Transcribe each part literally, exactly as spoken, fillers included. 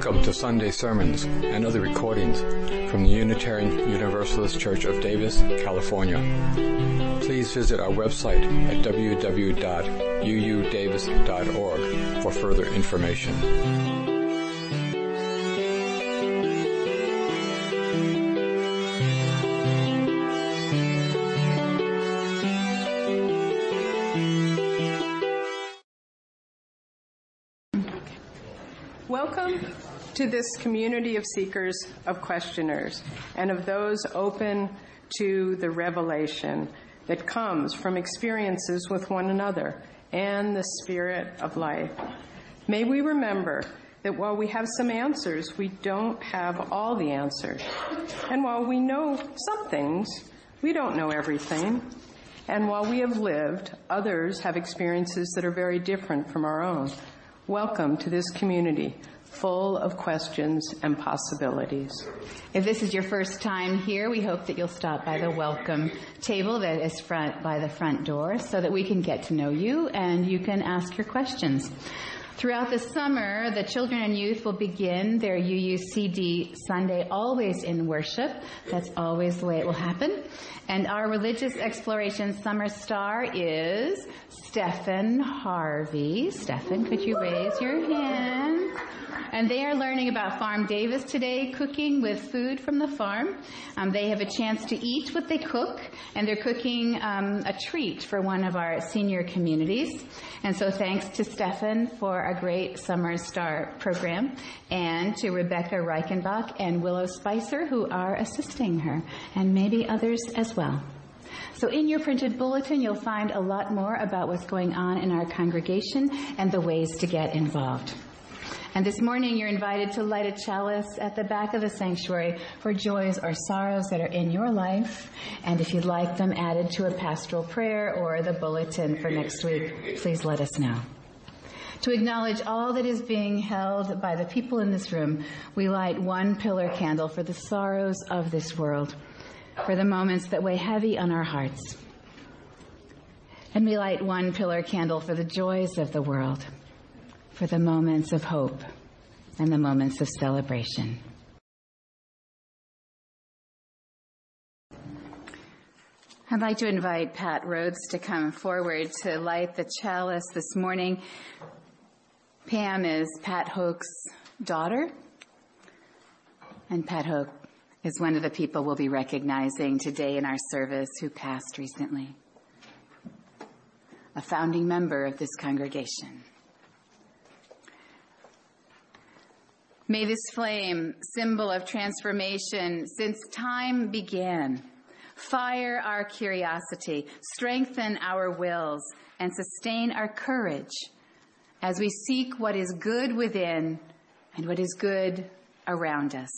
Welcome to Sunday sermons and other recordings from the Unitarian Universalist Church of Davis, California. Please visit our website at w w w dot u u davis dot org for further information. Welcome to this community of seekers, of questioners, and of those open to the revelation that comes from experiences with one another and the spirit of life. May we remember that while we have some answers, we don't have all the answers. And while we know some things, we don't know everything. And while we have lived, others have experiences that are very different from our own. Welcome to this community full of questions and possibilities. If this is your first time here, we hope that you'll stop by the welcome table that is front by the front door so that we can get to know you and you can ask your questions. Throughout the summer, the children and youth will begin their U U C D Sunday Always in Worship. That's always the way it will happen. And our religious exploration summer star is Stephen Harvey. Stephen, could you raise your hand? And they are learning about Farm Davis today, cooking with food from the farm. Um, they have a chance to eat what they cook, and they're cooking um, a treat for one of our senior communities. And so thanks to Stephen for a great Summer Star program, and to Rebecca Reichenbach and Willow Spicer, who are assisting her, and maybe others as well. So in your printed bulletin, you'll find a lot more about what's going on in our congregation and the ways to get involved. And this morning, you're invited to light a chalice at the back of the sanctuary for joys or sorrows that are in your life. And if you'd like them added to a pastoral prayer or the bulletin for next week, please let us know. To acknowledge all that is being held by the people in this room, we light one pillar candle for the sorrows of this world, for the moments that weigh heavy on our hearts. And we light one pillar candle for the joys of the world, for the moments of hope and the moments of celebration. I'd like to invite Pat Rhodes to come forward to light the chalice this morning. Pam is Pat Hoke's daughter, and Pat Hoke is one of the people we'll be recognizing today in our service who passed recently, a founding member of this congregation. May this flame, symbol of transformation since time began, fire our curiosity, strengthen our wills, and sustain our courage as we seek what is good within and what is good around us.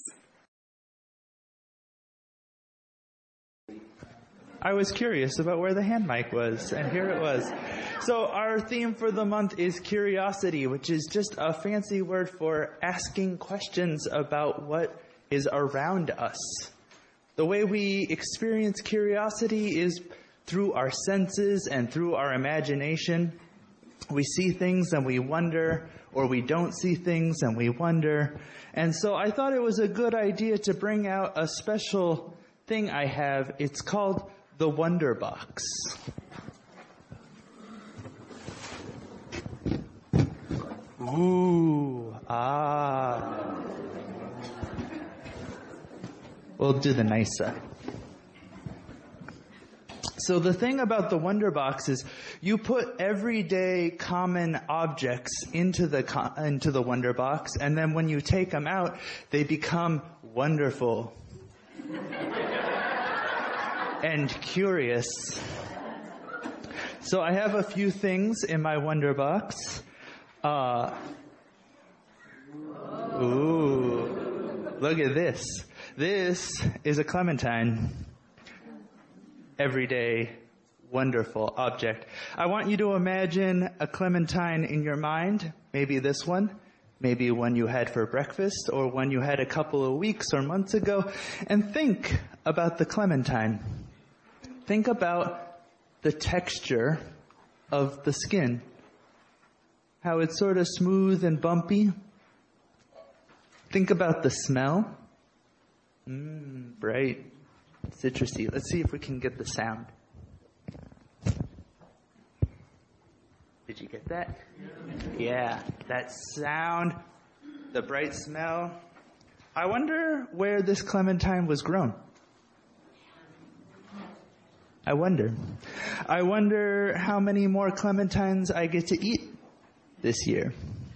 I was curious about where the hand mic was, and here it was. So our theme for the month is curiosity, which is just a fancy word for asking questions about what is around us. The way we experience curiosity is through our senses and through our imagination. We see things and we wonder, or we don't see things and we wonder. And so I thought it was a good idea to bring out a special thing I have. It's called the Wonder Box. Ooh, ah. We'll do the nice side. So the thing about the Wonder Box is you put everyday common objects into the co- into the Wonder Box, and then when you take them out, they become wonderful and curious. So I have a few things in my Wonder Box. Uh, ooh, look at this. This is a clementine. Everyday, wonderful object. I want you to imagine a clementine in your mind. Maybe this one. Maybe one you had for breakfast, or one you had a couple of weeks or months ago. And think about the clementine. Think about the texture of the skin. How it's sort of smooth and bumpy. Think about the smell. Mmm, bright, citrusy. Let's see if we can get the sound. Did you get that? Yeah, that sound, the bright smell. I wonder where this clementine was grown. I wonder. I wonder how many more clementines I get to eat this year.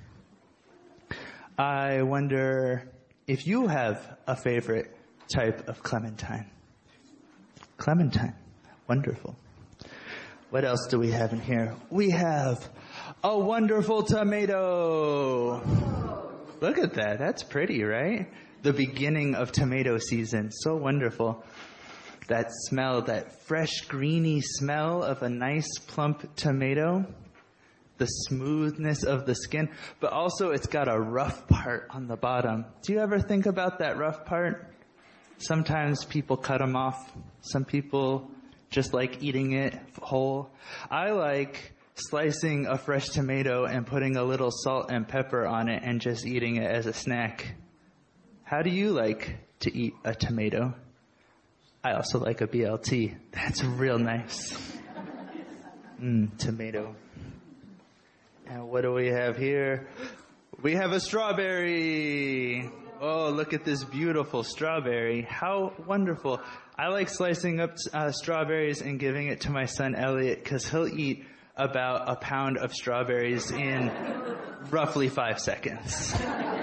I wonder if you have a favorite type of clementine. Clementine. Wonderful. What else do we have in here? We have a wonderful tomato. Look at that. That's pretty, right? The beginning of tomato season. So wonderful. That smell, that fresh, greeny smell of a nice, plump tomato. The smoothness of the skin. But also it's got a rough part on the bottom. Do you ever think about that rough part? Sometimes people cut them off. Some people just like eating it whole. I like slicing a fresh tomato and putting a little salt and pepper on it and just eating it as a snack. How do you like to eat a tomato? I also like a B L T. That's real nice. Mmm, tomato. And what do we have here? We have a strawberry. Oh, look at this beautiful strawberry. How wonderful. I like slicing up uh, strawberries and giving it to my son Elliot because he'll eat about a pound of strawberries in roughly five seconds.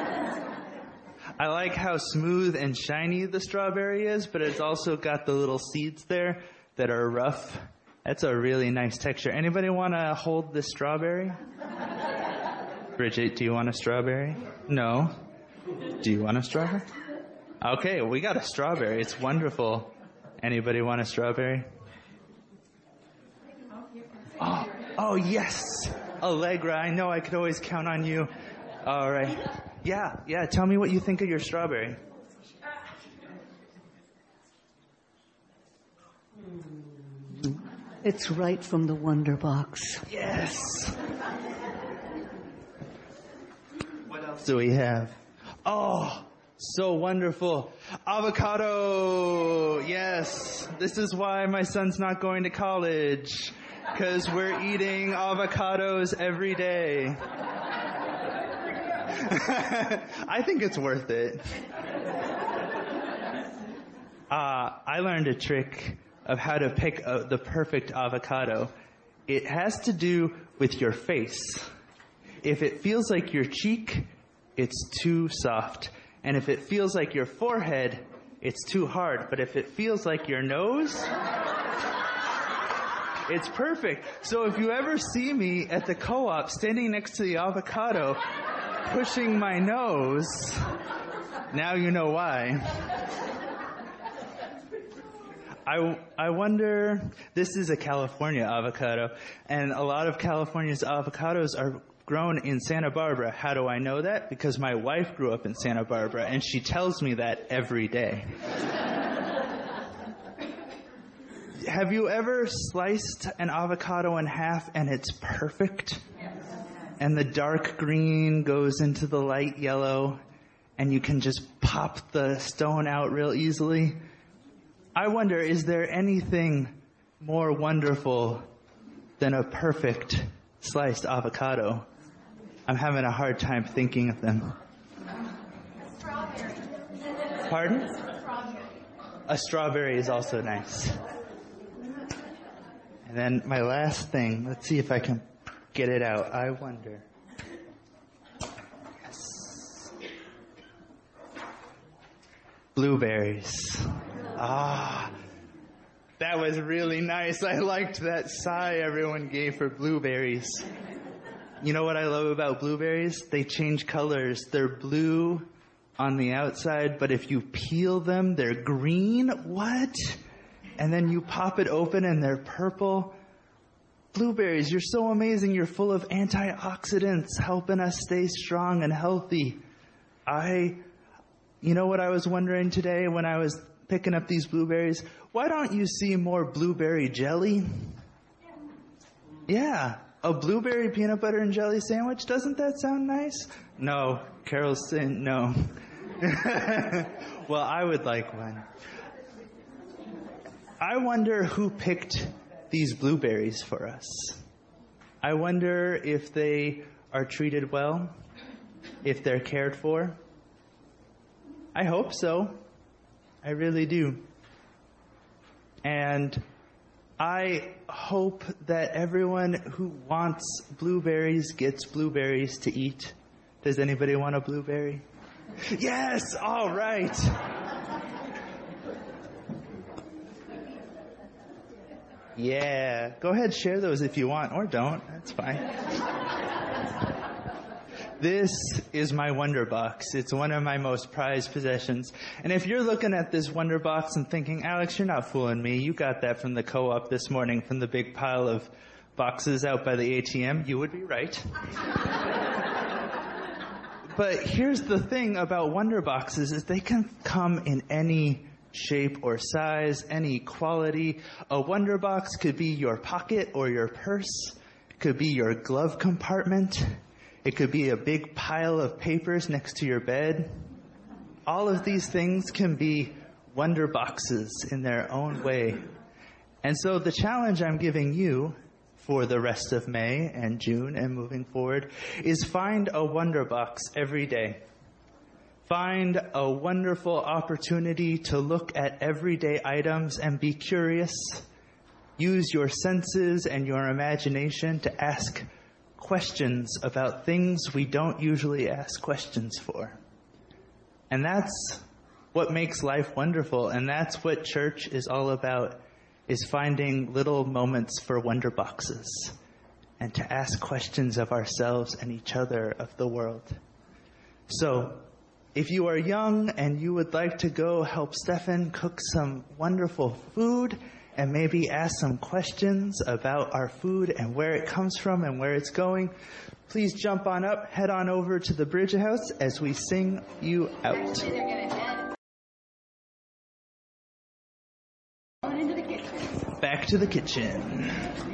I like how smooth and shiny the strawberry is, but it's also got the little seeds there that are rough. That's a really nice texture. Anybody want to hold this strawberry? Bridget, do you want a strawberry? No. Do you want a strawberry? Okay, we got a strawberry. It's wonderful. Anybody want a strawberry? Oh, oh yes. Allegra, I know I could always count on you. All right. Yeah, yeah, tell me what you think of your strawberry. It's right from the Wonder Box. Yes. What else do we have? Oh, so wonderful. Avocado. Yes. This is why my son's not going to college. Because we're eating avocados every day. I think it's worth it. Uh, I learned a trick of how to pick uh, the perfect avocado. It has to do with your face. If it feels like your cheek, it's too soft. And if it feels like your forehead, it's too hard. But if it feels like your nose, it's perfect. So if you ever see me at the co-op standing next to the avocado, pushing my nose, now you know why. I, I wonder, this is a California avocado, and a lot of California's avocados are grown in Santa Barbara. How do I know that? Because my wife grew up in Santa Barbara, and she tells me that every day. Have you ever sliced an avocado in half and it's perfect? Yes. And the dark green goes into the light yellow, and you can just pop the stone out real easily? I wonder, is there anything more wonderful than a perfect sliced avocado? I'm having a hard time thinking of them. Strawberry. Pardon? Strawberry. A strawberry is also nice. And then my last thing, let's see if I can get it out. I wonder. Yes. Blueberries. Ah, that was really nice. I liked that sigh everyone gave for blueberries. You know what I love about blueberries? They change colors. They're blue on the outside, but if you peel them, they're green. What? And then you pop it open and they're purple. Blueberries, you're so amazing. You're full of antioxidants, helping us stay strong and healthy. I, you know what I was wondering today when I was picking up these blueberries? Why don't you see more blueberry jelly? Yeah, a blueberry peanut butter and jelly sandwich. Doesn't that sound nice? No, Carol's saying no. Well, I would like one. I wonder who picked these blueberries for us. I wonder if they are treated well, if they're cared for. I hope so. I really do. And I hope that everyone who wants blueberries gets blueberries to eat. Does anybody want a blueberry? Yes! All right. Yeah. Go ahead, share those if you want, or don't. That's fine. This is my Wonder Box. It's one of my most prized possessions. And if you're looking at this Wonder Box and thinking, Alex, you're not fooling me. You got that from the co-op this morning from the big pile of boxes out by the A T M. You would be right. But here's the thing about Wonder Boxes is they can come in any shape or size, any quality. A Wonder Box could be your pocket or your purse. It could be your glove compartment. It could be a big pile of papers next to your bed. All of these things can be Wonder Boxes in their own way. And so the challenge I'm giving you for the rest of May and June and moving forward is find a Wonder Box every day. Find a wonderful opportunity to look at everyday items and be curious. Use your senses and your imagination to ask questions about things we don't usually ask questions for. And that's what makes life wonderful, and that's what church is all about, is finding little moments for Wonder Boxes and to ask questions of ourselves and each other, of the world. So, if you are young and you would like to go help Stefan cook some wonderful food and maybe ask some questions about our food and where it comes from and where it's going, please jump on up, head on over to the Bridge House as we sing you out. Actually, they're going to head on into the kitchen. Back to the kitchen.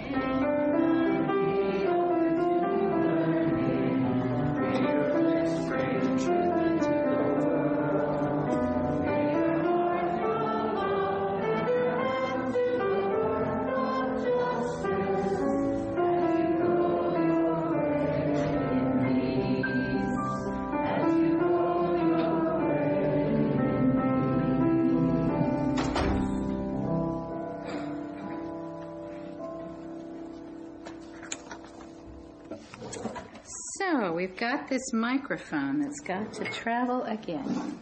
So we've got this microphone that's got to travel again.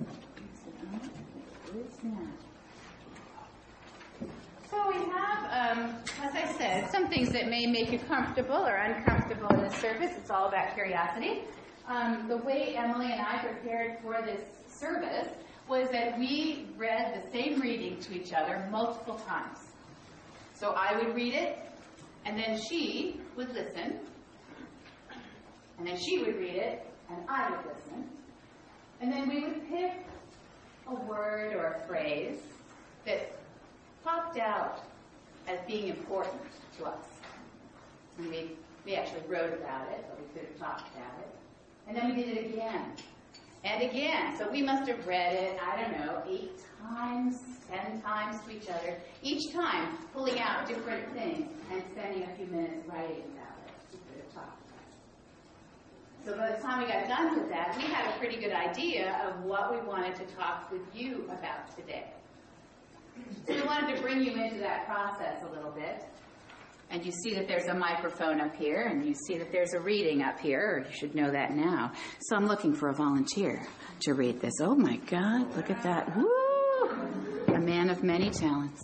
So we have, um, as I said, some things that may make you comfortable or uncomfortable in the service. It's all about curiosity. Um, the way Emily and I prepared for this service was that we read the same reading to each other multiple times. So I would read it, and then she would listen. And then she would read it, and I would listen. And then we would pick a word or a phrase that popped out as being important to us. And we, we actually wrote about it, but we could have talked about it. And then we did it again and again. So we must have read it, I don't know, eight times, ten times to each other, each time pulling out different things and spending a few minutes writing about it. We could have talked about it. So by the time we got done with that, we had a pretty good idea of what we wanted to talk with you about today. So we wanted to bring you into that process a little bit. And you see that there's a microphone up here, and you see that there's a reading up here, or you should know that now. So I'm looking for a volunteer to read this. Oh my God, look at that. Woo! A man of many talents.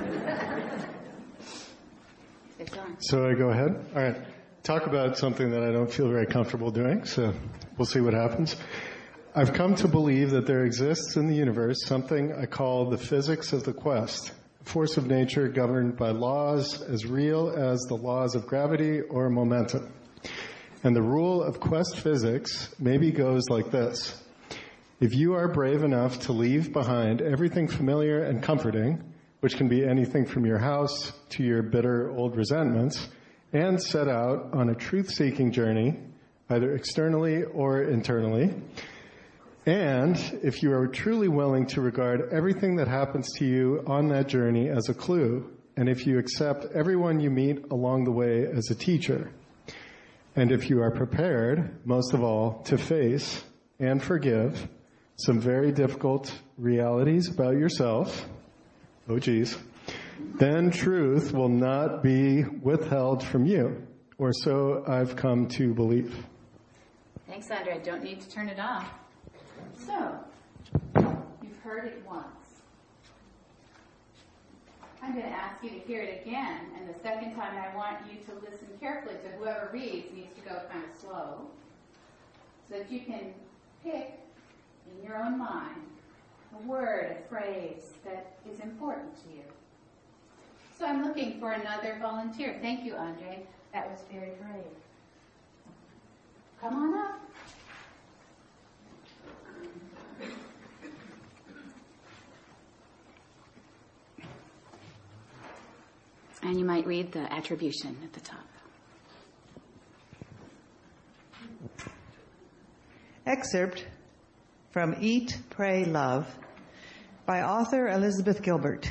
It's on. So I go ahead? All right. Talk about something that I don't feel very comfortable doing, so we'll see what happens. I've come to believe that there exists in the universe something I call the physics of the quest, a force of nature governed by laws as real as the laws of gravity or momentum. And the rule of quest physics maybe goes like this. If you are brave enough to leave behind everything familiar and comforting, which can be anything from your house to your bitter old resentments, and set out on a truth-seeking journey, either externally or internally, And if you are truly willing to regard everything that happens to you on that journey as a clue, and if you accept everyone you meet along the way as a teacher, and if you are prepared, most of all, to face and forgive some very difficult realities about yourself, oh geez, then truth will not be withheld from you, or so I've come to believe. Thanks, Andre. I don't need to turn it off. So, you've heard it once. I'm going to ask you to hear it again, and the second time I want you to listen carefully to whoever reads needs to go kind of slow, so that you can pick in your own mind a word, a phrase that is important to you. So I'm looking for another volunteer. Thank you, Andre. That was very brave. Come on up. And you might read the attribution at the top. Excerpt from Eat, Pray, Love by author Elizabeth Gilbert.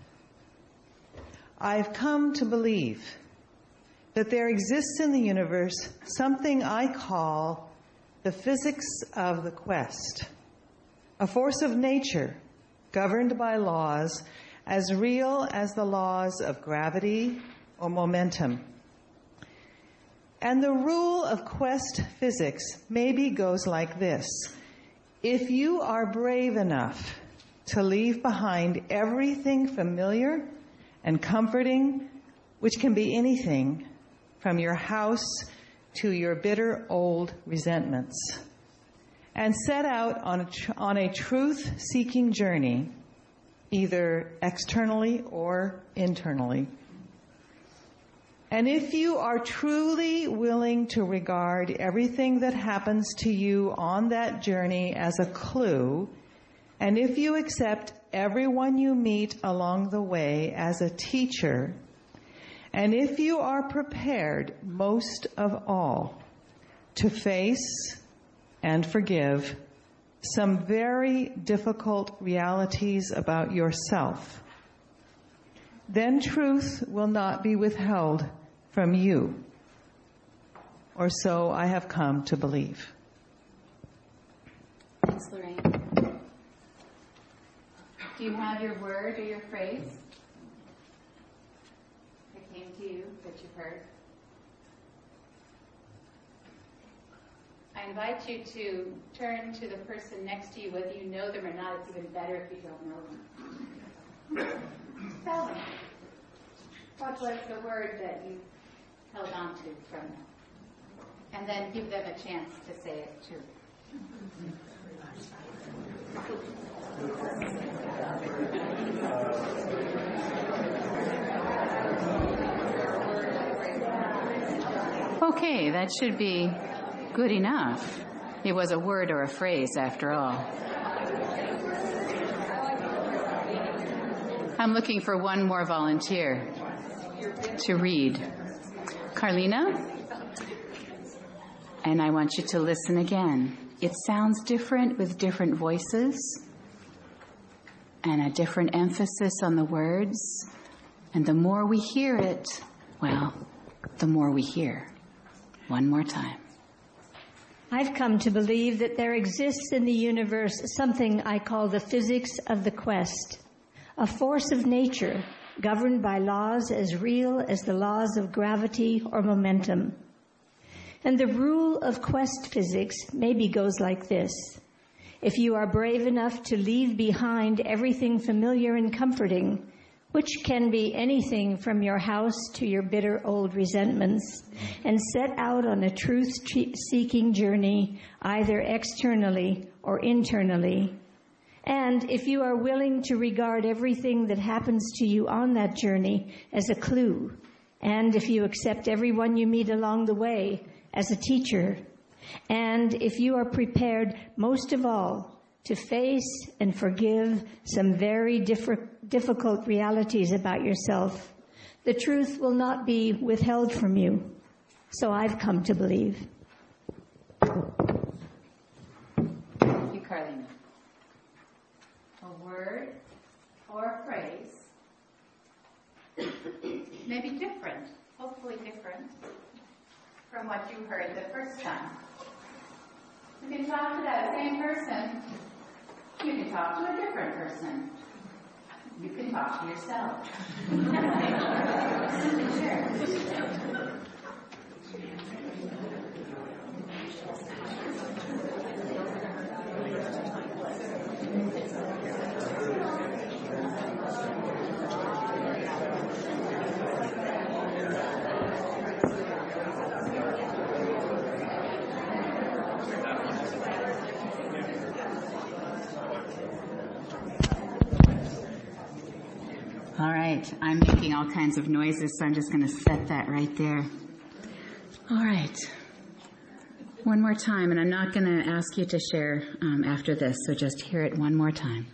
I've come to believe that there exists in the universe something I call the physics of the quest, a force of nature governed by laws as real as the laws of gravity or momentum. And the rule of quest physics maybe goes like this. If you are brave enough to leave behind everything familiar and comforting, which can be anything from your house to your bitter old resentments, and set out on a, tr- on a truth-seeking journey, either externally or internally. And if you are truly willing to regard everything that happens to you on that journey as a clue, and if you accept everyone you meet along the way as a teacher, and if you are prepared, most of all, to face and forgive some very difficult realities about yourself, then truth will not be withheld from you, or so I have come to believe. Thanks, Lorraine. Do you have your word or your phrase that came to you that you've heard? I invite you to turn to the person next to you, whether you know them or not. It's even better if you don't know them. Tell them. What was the word that you held on to from them? And then give them a chance to say it too. Okay, that should be good enough. It was a word or a phrase after all. I'm looking for one more volunteer to read. Carlina? And I want you to listen again. It sounds different with different voices and a different emphasis on the words. And the more we hear it, well, the more we hear. One more time. I've come to believe that there exists in the universe something I call the physics of the quest, a force of nature governed by laws as real as the laws of gravity or momentum. And the rule of quest physics maybe goes like this. If you are brave enough to leave behind everything familiar and comforting, which can be anything from your house to your bitter old resentments, and set out on a truth-seeking journey, either externally or internally. And if you are willing to regard everything that happens to you on that journey as a clue, and if you accept everyone you meet along the way as a teacher, and if you are prepared, most of all, to face and forgive some very diff- difficult realities about yourself, the truth will not be withheld from you. So I've come to believe. Thank you, Carlene. word or a phrase may be different, hopefully different, from what you heard the first time. You can talk to that same person. You can talk to a different person. You can talk to yourself. Simply share. All right, I'm making all kinds of noises, so I'm just going to set that right there. All right. One more time, and I'm not going to ask you to share um, after this, so just hear it one more time.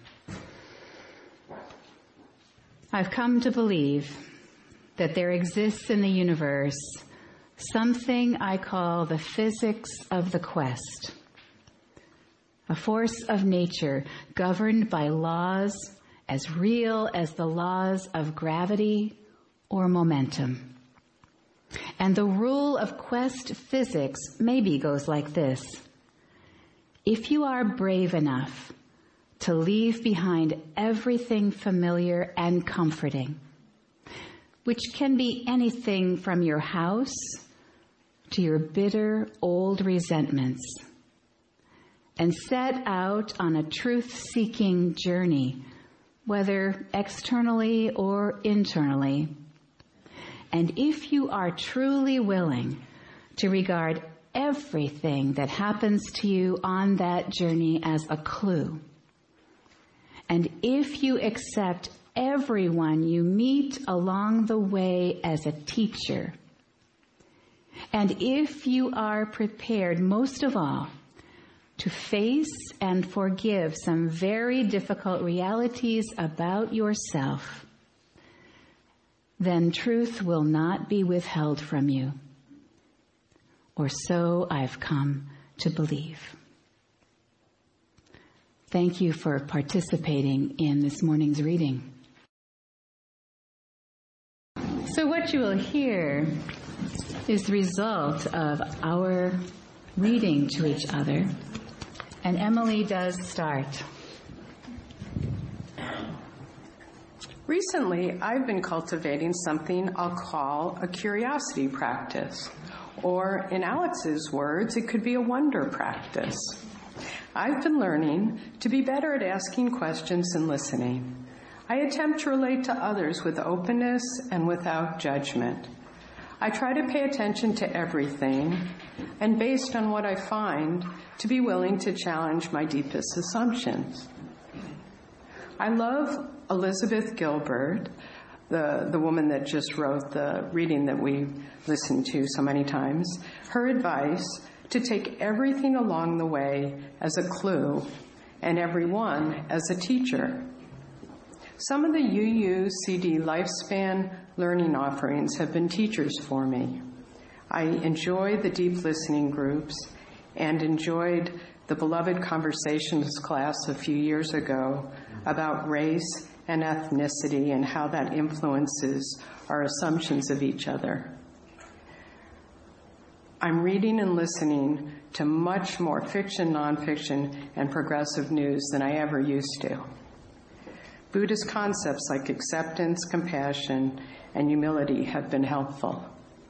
I've come to believe that there exists in the universe something I call the physics of the quest, a force of nature governed by laws as real as the laws of gravity or momentum. And the rule of quest physics maybe goes like this. If you are brave enough to leave behind everything familiar and comforting, which can be anything from your house to your bitter old resentments, and set out on a truth-seeking journey, whether externally or internally. And if you are truly willing to regard everything that happens to you on that journey as a clue, and if you accept everyone you meet along the way as a teacher, and if you are prepared, most of all, to face and forgive some very difficult realities about yourself, then truth will not be withheld from you. Or so I've come to believe. Thank you for participating in this morning's reading. So what you will hear is the result of our reading to each other. And Emily does start. Recently, I've been cultivating something I'll call a curiosity practice. Or, in Alex's words, it could be a wonder practice. I've been learning to be better at asking questions and listening. I attempt to relate to others with openness and without judgment. I try to pay attention to everything, and based on what I find, to be willing to challenge my deepest assumptions. I love Elizabeth Gilbert, the, the woman that just wrote the reading that we listened to so many times, her advice to take everything along the way as a clue and everyone as a teacher. Some of the U U C D Lifespan learning offerings have been teachers for me. I enjoy the deep listening groups and enjoyed the beloved conversations class a few years ago about race and ethnicity and how that influences our assumptions of each other. I'm reading and listening to much more fiction, nonfiction, and progressive news than I ever used to. Buddhist concepts like acceptance, compassion, and humility have been helpful.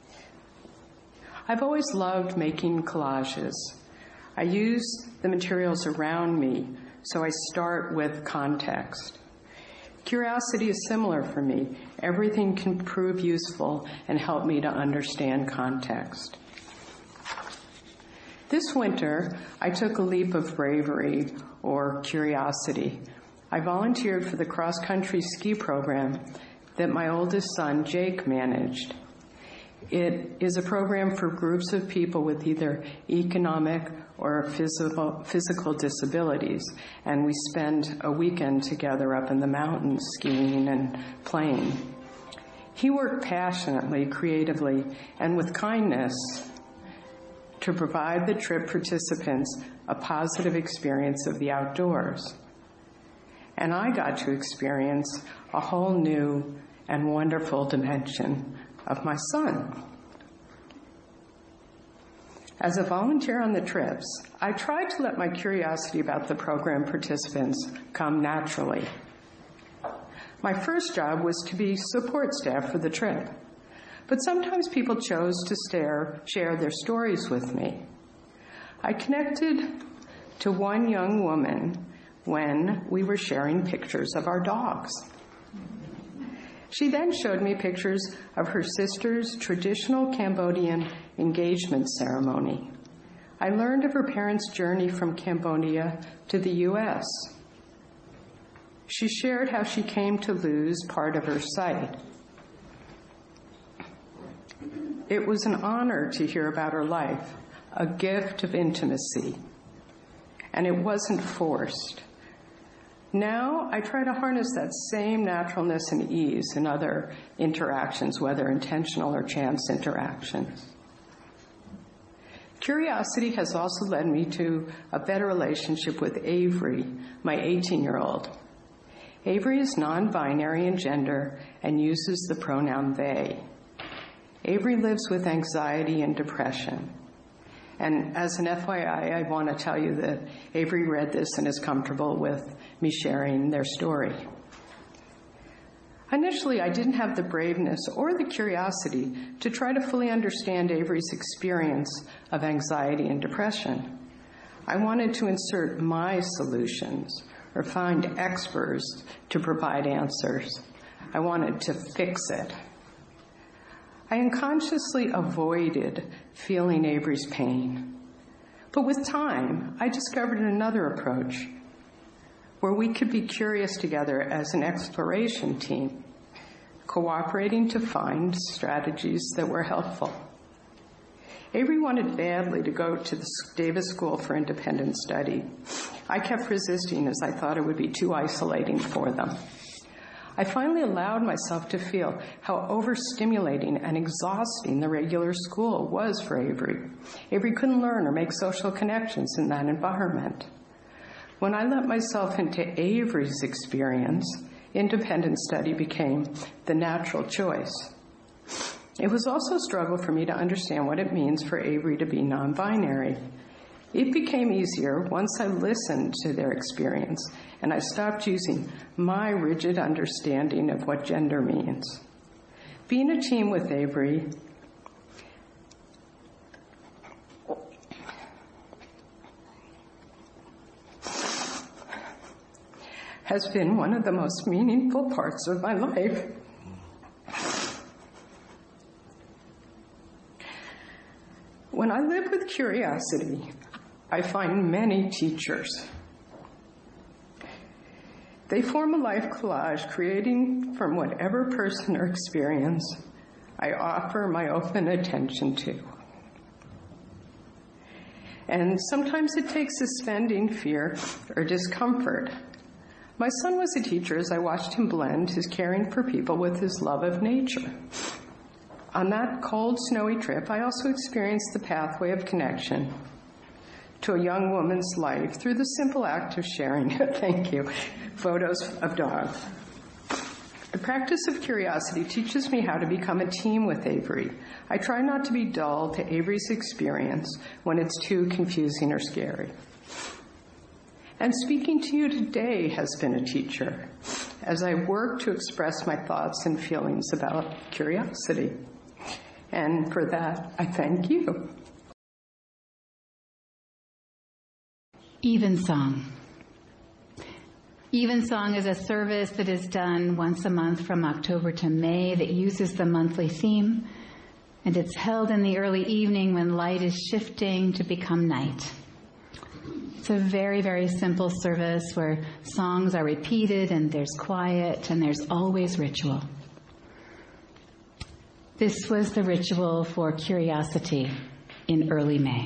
I've always loved making collages. I use the materials around me, so I start with context. Curiosity is similar for me. Everything can prove useful and help me to understand context. This winter, I took a leap of bravery or curiosity. I volunteered for the cross-country ski program that my oldest son, Jake, managed. It is a program for groups of people with either economic or physical, physical disabilities, and we spend a weekend together up in the mountains skiing and playing. He worked passionately, creatively, and with kindness to provide the trip participants a positive experience of the outdoors. and I got to experience a whole new and wonderful dimension of my son. As a volunteer on the trips, I tried to let my curiosity about the program participants come naturally. My first job was to be support staff for the trip, but sometimes people chose to stare, share their stories with me. I connected to one young woman when we were sharing pictures of our dogs. She then showed me pictures of her sister's traditional Cambodian engagement ceremony. I learned of her parents' journey from Cambodia to the U S. She shared how she came to lose part of her sight. It was an honor to hear about her life, a gift of intimacy, and it wasn't forced. Now, I try to harness that same naturalness and ease in other interactions, whether intentional or chance interactions. Curiosity has also led me to a better relationship with Avery, my eighteen-year-old. Avery is non-binary in gender and uses the pronoun they. Avery lives with anxiety and depression. And as an F Y I, I want to tell you that Avery read this and is comfortable with me sharing their story. Initially, I didn't have the braveness or the curiosity to try to fully understand Avery's experience of anxiety and depression. I wanted to insert my solutions or find experts to provide answers. I wanted to fix it. I unconsciously avoided feeling Avery's pain. But with time, I discovered another approach where we could be curious together as an exploration team, cooperating to find strategies that were helpful. Avery wanted badly to go to the Davis School for Independent Study. I kept resisting as I thought it would be too isolating for them. I finally allowed myself to feel how overstimulating and exhausting the regular school was for Avery. Avery couldn't learn or make social connections in that environment. When I let myself into Avery's experience, independent study became the natural choice. It was also a struggle for me to understand what it means for Avery to be non-binary. It became easier once I listened to their experience and I stopped using my rigid understanding of what gender means. Being a team with Avery has been one of the most meaningful parts of my life. When I live with curiosity, I find many teachers. They form a life collage, creating from whatever person or experience I offer my open attention to. And sometimes it takes suspending fear or discomfort. My son was a teacher as I watched him blend his caring for people with his love of nature. On that cold, snowy trip, I also experienced the pathway of connection to a young woman's life through the simple act of sharing, thank you, photos of dogs. The practice of curiosity teaches me how to become a team with Avery. I try not to be dull to Avery's experience when it's too confusing or scary. And speaking to you today has been a teacher as I work to express my thoughts and feelings about curiosity. And for that, I thank you. Evensong. Evensong is a service that is done once a month from October to May that uses the monthly theme, and it's held in the early evening when light is shifting to become night. It's a very, very simple service where songs are repeated and there's quiet and there's always ritual. This was the ritual for curiosity in early May.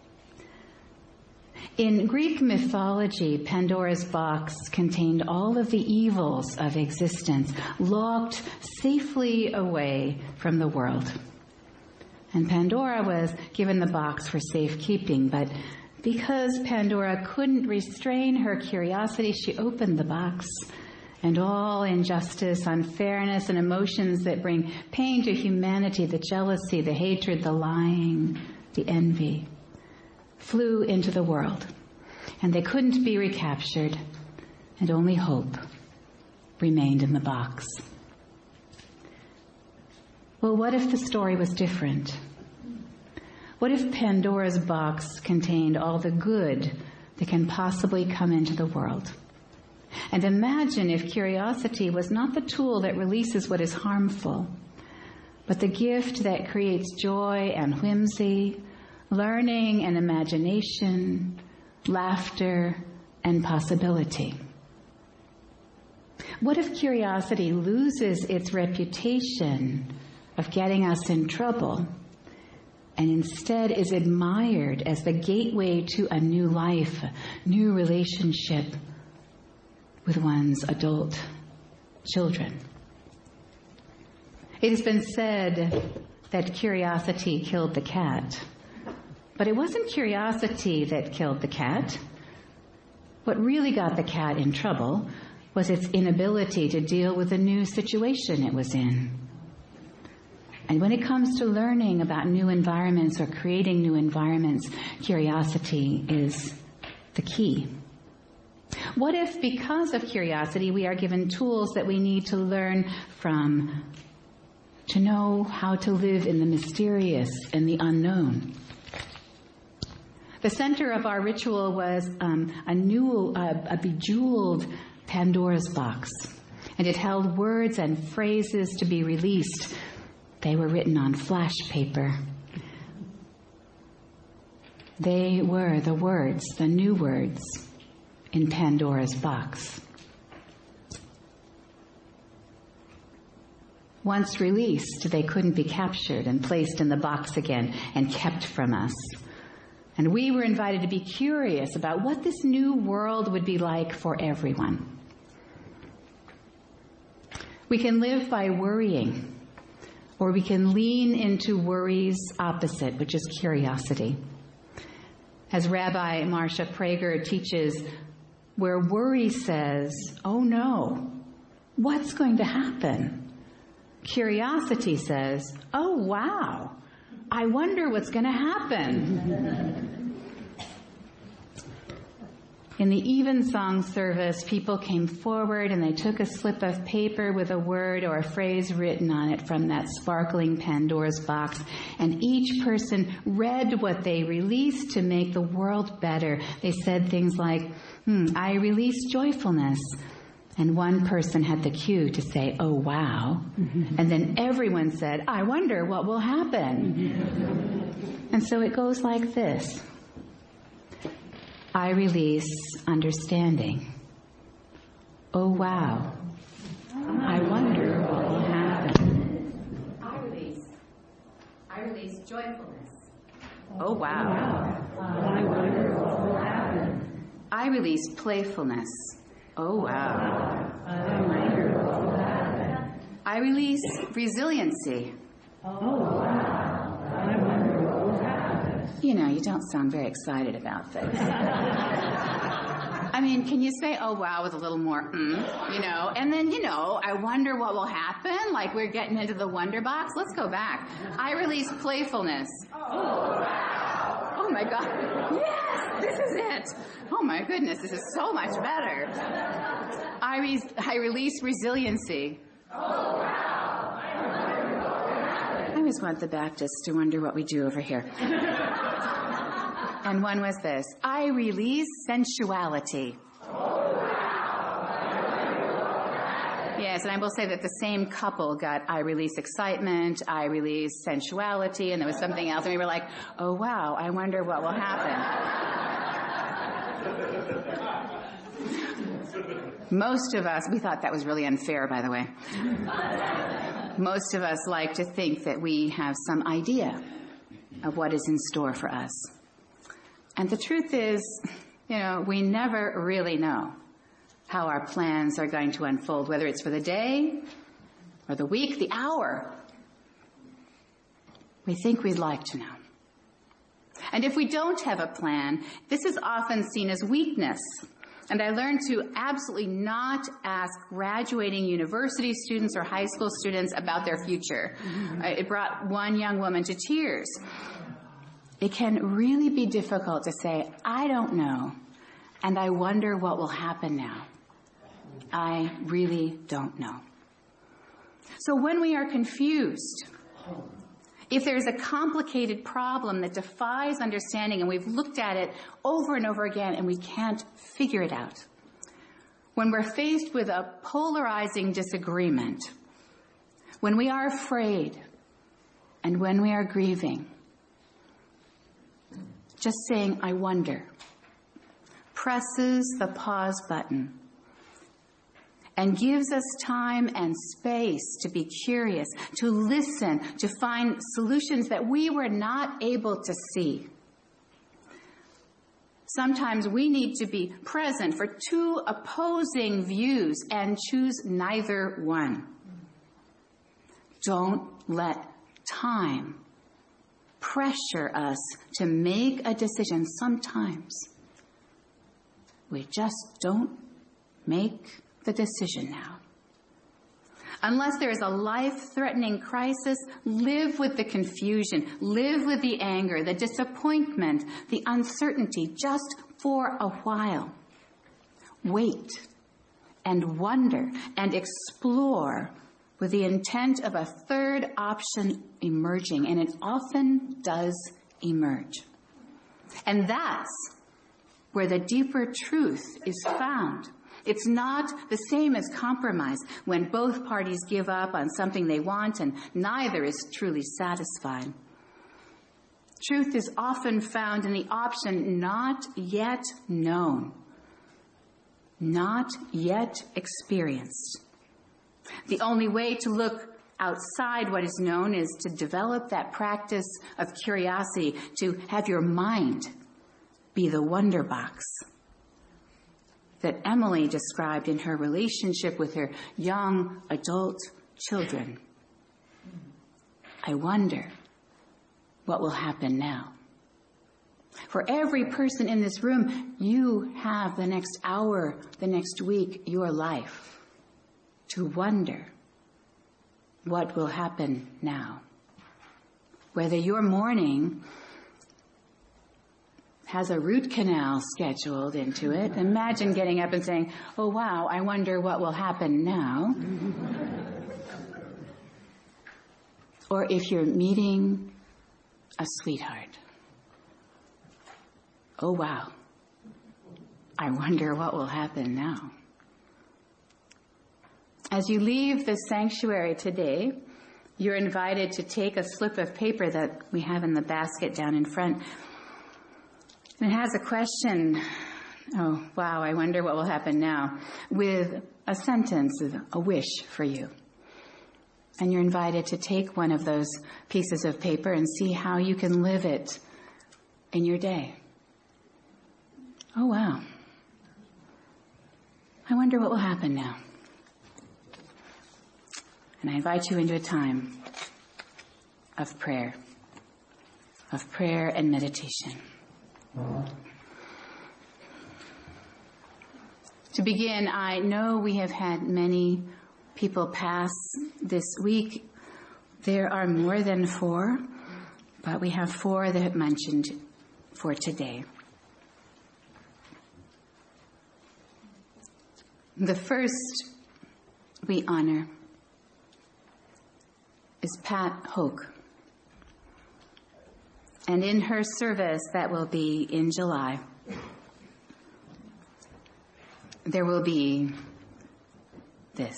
In Greek mythology, Pandora's box contained all of the evils of existence, locked safely away from the world. And Pandora was given the box for safekeeping, but Because Pandora couldn't restrain her curiosity, she opened the box, and all injustice, unfairness, and emotions that bring pain to humanity, the jealousy, the hatred, the lying, the envy, flew into the world. And they couldn't be recaptured, and only hope remained in the box. Well, what if the story was different? What if Pandora's box contained all the good that can possibly come into the world? And imagine if curiosity was not the tool that releases what is harmful, but the gift that creates joy and whimsy, learning and imagination, laughter and possibility. What if curiosity loses its reputation of getting us in trouble and instead is admired as the gateway to a new life, a new relationship with one's adult children? It has been said that curiosity killed the cat, but it wasn't curiosity that killed the cat. What really got the cat in trouble was its inability to deal with the new situation it was in. And when it comes to learning about new environments or creating new environments, curiosity is the key. What if, because of curiosity, we are given tools that we need to learn from, to know how to live in the mysterious and the unknown? The center of our ritual was um, a new, uh, a bejeweled Pandora's box, and it held words and phrases to be released. They were written on flash paper. They were the words, the new words, in Pandora's box. Once released, they couldn't be captured and placed in the box again and kept from us. And we were invited to be curious about what this new world would be like for everyone. We can live by worrying, or we can lean into worry's opposite, which is curiosity. As Rabbi Marcia Prager teaches, where worry says, oh no, what's going to happen? Curiosity says, oh wow, I wonder what's going to happen. In the evensong service, people came forward and they took a slip of paper with a word or a phrase written on it from that sparkling Pandora's box, and each person read what they released to make the world better. They said things like, hmm, I release joyfulness. And one person had the cue to say, oh wow. Mm-hmm. And then everyone said, I wonder what will happen. Mm-hmm. And so it goes like this. I release understanding. Oh wow. I wonder what will happen. I release. I release joyfulness. Oh wow. I wonder what will happen. I release playfulness. Oh wow. I wonder what will happen. I release resiliency. Oh wow. I wonder what will happen. You know, you don't sound very excited about this. I mean, can you say, oh, wow, with a little more, mm, you know? And then, you know, I wonder what will happen. Like, we're getting into the wonder box. Let's go back. I release playfulness. Oh, wow. Oh, my God. Yes, this is it. Oh, my goodness, this is so much better. I, re- I release resiliency. Oh, wow. I always want the Baptists to wonder what we do over here. And one was this. I release sensuality. Oh, wow. Yes, and I will say that the same couple got I release excitement, I release sensuality, and there was something else. And we were like, oh, wow, I wonder what will happen. Most of us, we thought that was really unfair, by the way. Most of us like to think that we have some idea of what is in store for us. And the truth is, you know, we never really know how our plans are going to unfold, whether it's for the day or the week, the hour. We think we'd like to know. And if we don't have a plan, this is often seen as weakness. And I learned to absolutely not ask graduating university students or high school students about their future. Mm-hmm. It brought one young woman to tears. It can really be difficult to say, I don't know, and I wonder what will happen now. I really don't know. So when we are confused, if there's a complicated problem that defies understanding and we've looked at it over and over again and we can't figure it out, when we're faced with a polarizing disagreement, when we are afraid and when we are grieving, just saying, I wonder, presses the pause button and gives us time and space to be curious, to listen, to find solutions that we were not able to see. Sometimes we need to be present for two opposing views and choose neither one. Don't let time pressure us to make a decision. Sometimes we just don't make the decision now. Unless there is a life-threatening crisis, live with the confusion, live with the anger, the disappointment, the uncertainty just for a while. Wait and wonder and explore with the intent of a third option emerging, and it often does emerge. And that's where the deeper truth is found. It's not the same as compromise, when both parties give up on something they want and neither is truly satisfied. Truth is often found in the option not yet known, not yet experienced. The only way to look outside what is known is to develop that practice of curiosity, to have your mind be the wonder box that Emily described in her relationship with her young adult children. I wonder what will happen now. For every person in this room, you have the next hour, the next week, your life to wonder what will happen now. Whether your morning has a root canal scheduled into it. Imagine getting up and saying, oh wow, I wonder what will happen now. Or if you're meeting a sweetheart. Oh wow, I wonder what will happen now. As you leave the sanctuary today, you're invited to take a slip of paper that we have in the basket down in front. It has a question, oh, wow, I wonder what will happen now, with a sentence, a wish for you. And you're invited to take one of those pieces of paper and see how you can live it in your day. Oh, wow. I wonder what will happen now. And I invite you into a time of prayer, of prayer and meditation. To begin, I know we have had many people pass this week. There are more than four, but we have four that have mentioned for today. The first we honor is Pat Hoke. And in her service, that will be in July, there will be this.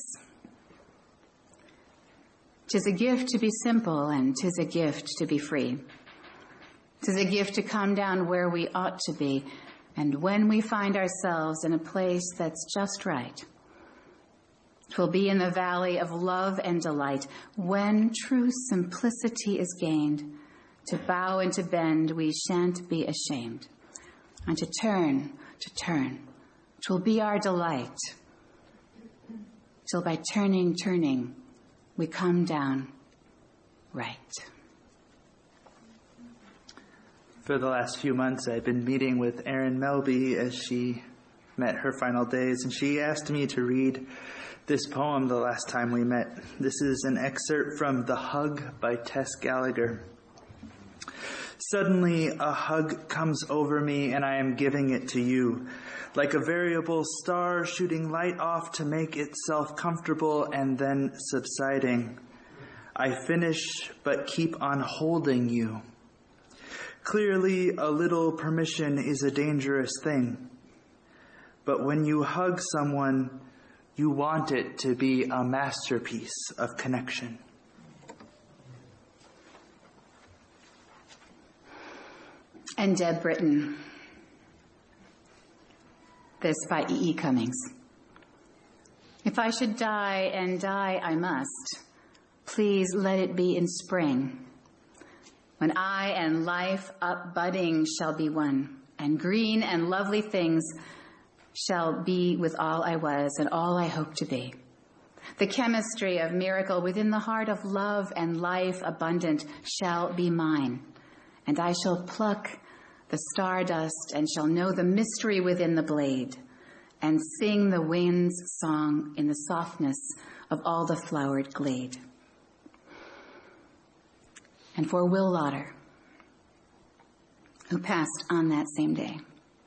'Tis a gift to be simple, and 'tis a gift to be free. 'Tis a gift to come down where we ought to be, and when we find ourselves in a place that's just right, 'twill be in the valley of love and delight, when true simplicity is gained. To bow and to bend, we shan't be ashamed. And to turn, to turn, 'twill be our delight. Till by turning, turning, we come down right. For the last few months, I've been meeting with Erin Melby as she met her final days, and she asked me to read this poem the last time we met. This is an excerpt from The Hug by Tess Gallagher. Suddenly, a hug comes over me, and I am giving it to you, like a variable star shooting light off to make itself comfortable and then subsiding. I finish, but keep on holding you. Clearly, a little permission is a dangerous thing. But when you hug someone, you want it to be a masterpiece of connection. And Deb Britton. This by E E. Cummings. If I should die, and die I must, please let it be in spring, when I and life upbudding shall be one, and green and lovely things shall be with all I was and all I hope to be. The chemistry of miracle within the heart of love and life abundant shall be mine, and I shall pluck the stardust and shall know the mystery within the blade, and sing the wind's song in the softness of all the flowered glade. And for Will Lauder, who passed on that same day.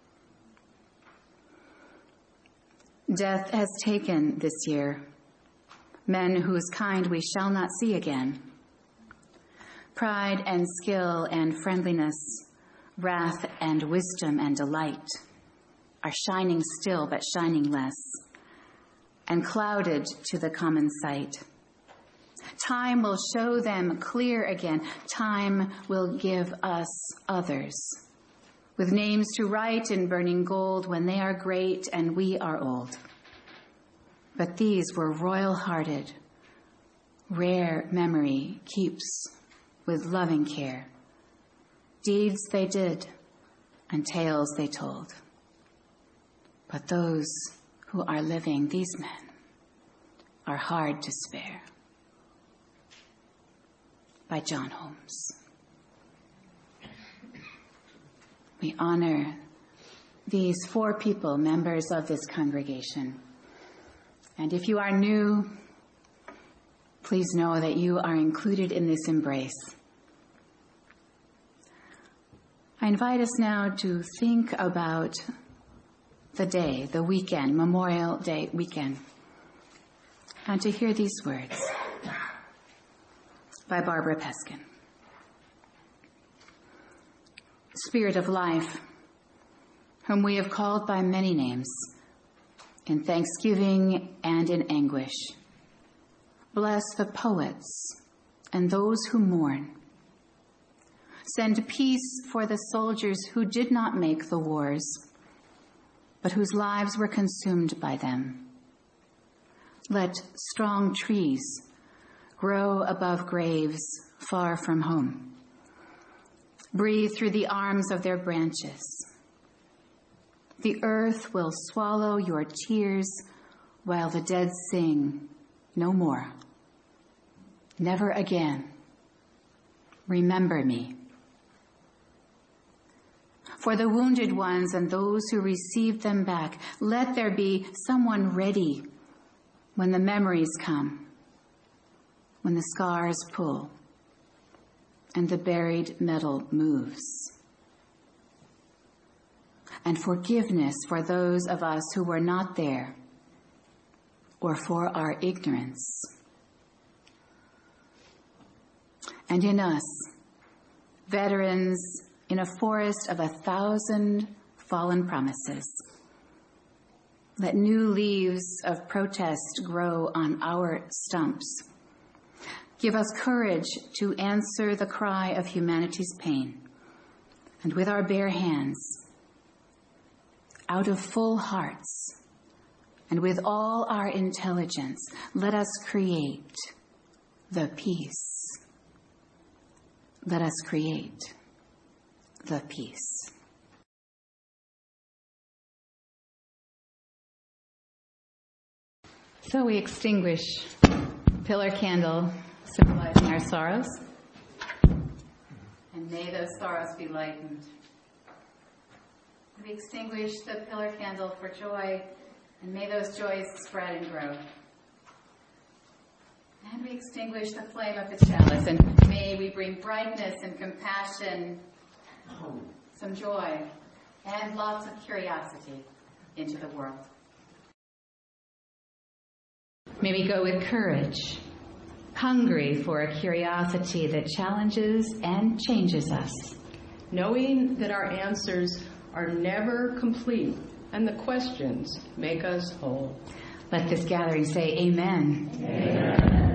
Death has taken this year men whose kind we shall not see again. Pride and skill and friendliness, wrath and wisdom and delight are shining still but shining less, and clouded to the common sight. Time will show them clear again. Time will give us others, with names to write in burning gold when they are great and we are old. But these were royal-hearted, rare memory keeps with loving care. Deeds they did and tales they told. But those who are living, these men, are hard to spare. By John Holmes. We honor these four people, members of this congregation. And if you are new, please know that you are included in this embrace. I invite us now to think about the day, the weekend, Memorial Day weekend, and to hear these words by Barbara Peskin. Spirit of life, whom we have called by many names, in thanksgiving and in anguish, bless the poets and those who mourn. Send peace for the soldiers who did not make the wars, but whose lives were consumed by them. Let strong trees grow above graves far from home. Breathe through the arms of their branches. The earth will swallow your tears while the dead sing, no more. Never again. Remember me. For the wounded ones and those who received them back, let there be someone ready when the memories come, when the scars pull and the buried metal moves. And forgiveness for those of us who were not there or for our ignorance. And in us, veterans in a forest of a thousand fallen promises, let new leaves of protest grow on our stumps. Give us courage to answer the cry of humanity's pain. And with our bare hands, out of full hearts, and with all our intelligence, let us create the peace. Let us create the peace. So we extinguish pillar candle, symbolizing our sorrows, and may those sorrows be lightened. We extinguish the pillar candle for joy, and may those joys spread and grow. And we extinguish the flame of the chalice, and may we bring brightness and compassion, some joy, and lots of curiosity into the world. May we go with courage, hungry for a curiosity that challenges and changes us. Knowing that our answers are never complete and the questions make us whole. Let this gathering say amen. Amen.